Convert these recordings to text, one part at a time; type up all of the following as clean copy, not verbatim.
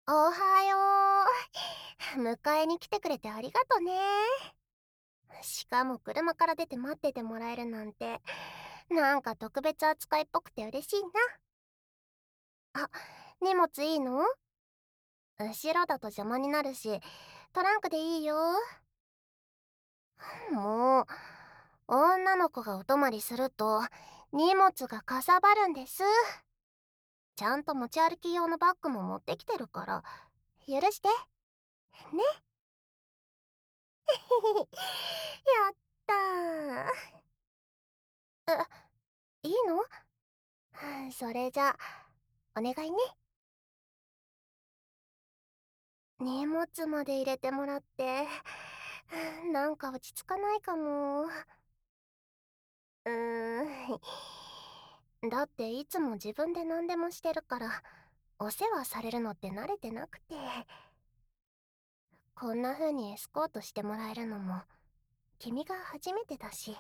おはよう。迎えに来てくれてありがとね。しかも車から出て待っててもらえるなんて、なんか特別扱いっぽくて嬉しいな。あ、荷物いいの？後ろだと邪魔になるし、トランクでいいよ。もう、女の子がお泊まりすると、荷物がかさばるんです。ちゃんと持ち歩き用のバッグも持ってきてるから、許して。ね。やったー。いいの？それじゃ、お願いね。荷物まで入れてもらって、なんか落ち着かないかも。うーん。だっていつも自分で何でもしてるから、お世話されるのって慣れてなくて。こんな風にエスコートしてもらえるのも、君が初めてだし。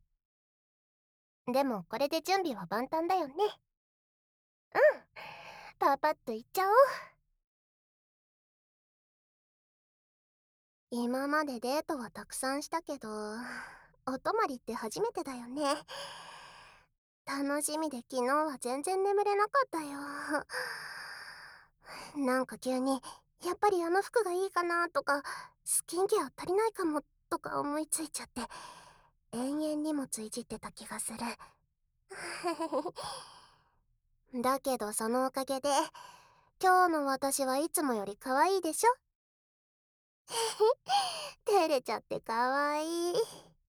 でもこれで準備は万端だよね。うん。パパッといっちゃおう。今までデートはたくさんしたけど、お泊まりって初めてだよね。楽しみで昨日は全然眠れなかったよ。なんか急に、やっぱりあの服がいいかなとか、スキンケア足りないかもとか思いついちゃって、延々荷物いじってた気がする。だけどそのおかげで、今日の私はいつもより可愛いでしょ？照れちゃって可愛い。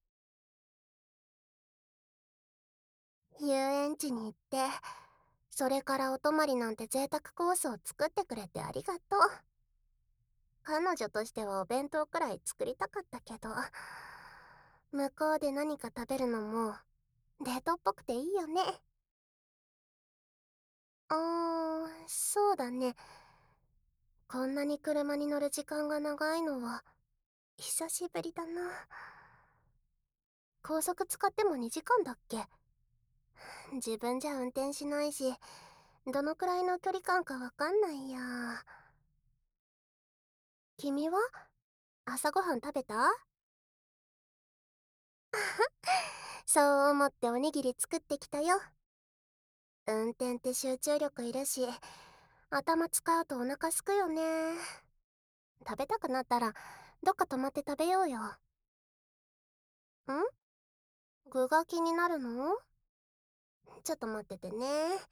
遊園地に行って、それからお泊まりなんて贅沢コースを作ってくれてありがとう。彼女としてはお弁当くらい作りたかったけど、向こうで何か食べるのもデートっぽくていいよね。そうだね。こんなに車に乗る時間が長いのは久しぶりだな。高速使っても2時間だっけ？自分じゃ運転しないし、どのくらいの距離感かわかんないや。君は朝ごはん食べた？そう思っておにぎり作ってきたよ。運転って集中力いるし、頭使うとお腹すくよね。食べたくなったら、どっか泊まって食べようよ。ん？具が気になるの？ちょっと待っててね。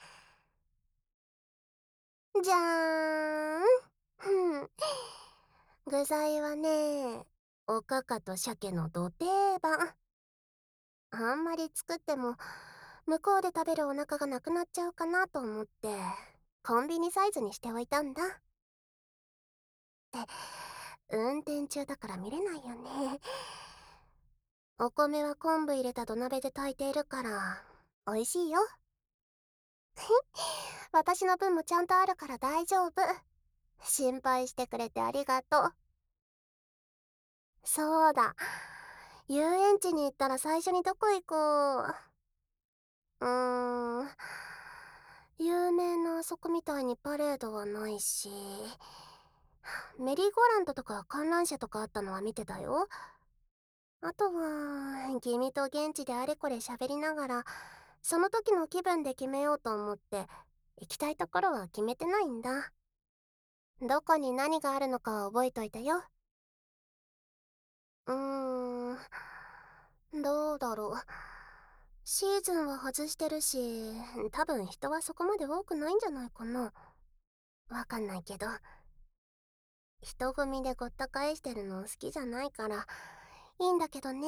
じゃーん。うん。具材はね、おかかと鮭のど定番。あんまり作っても、向こうで食べるお腹がなくなっちゃうかなと思って、コンビニサイズにしておいたんだ。って運転中だから見れないよね。お米は昆布入れた土鍋で炊いているから美味しいよ。私の分もちゃんとあるから大丈夫。心配してくれてありがとう。そうだ、遊園地に行ったら最初にどこ行こう？有名なあそこみたいにパレードはないし、メリーゴーランドとか観覧車とかあったのは見てたよ。あとは君と現地であれこれ喋りながら、その時の気分で決めようと思って、行きたいところは決めてないんだ。どこに何があるのかは覚えといたよ。うーどうだろう。シーズンは外してるし、多分人はそこまで多くないんじゃないかな。わかんないけど、人混みでごった返してるの好きじゃないから、いいんだけどね。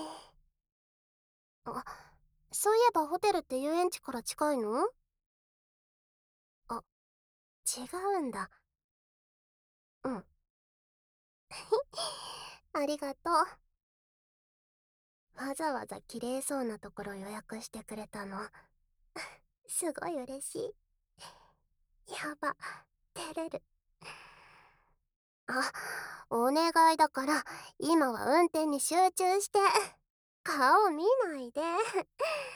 あ、そういえばホテルって遊園地から近いの？あ、違うんだ。うん。ありがとう。わざわざ綺麗そうなところ予約してくれたの。すごい嬉しい。やば、照れる。あ、お願いだから、今は運転に集中して。顔見ないで。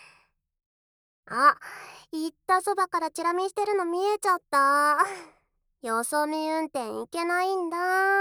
あ、行ったそばからチラ見してるの見えちゃった。 よそ見運転いけないんだ。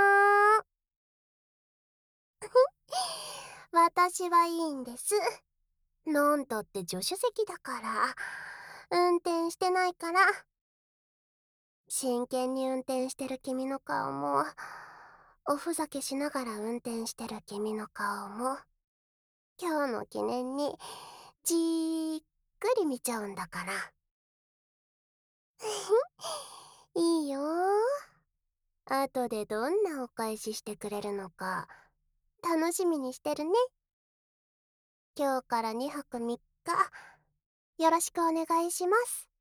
私はいいんです。なんたって助手席だから。運転してないから。真剣に運転してる君の顔も、おふざけしながら運転してる君の顔も、今日の記念にじーっくり見ちゃうんだから。いいよ。後でどんなお返ししてくれるのか楽しみにしてるね。今日から2泊3日よろしくお願いします。